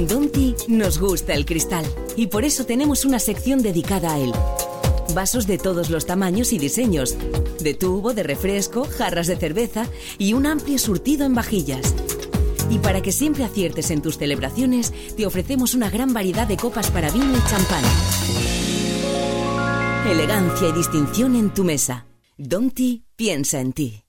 Donti nos gusta el cristal y por eso tenemos una sección dedicada a él. Vasos de todos los tamaños y diseños, de tubo, de refresco, jarras de cerveza y un amplio surtido en vajillas. Y para que siempre aciertes en tus celebraciones, te ofrecemos una gran variedad de copas para vino y champán. Elegancia y distinción en tu mesa. Donti piensa en ti.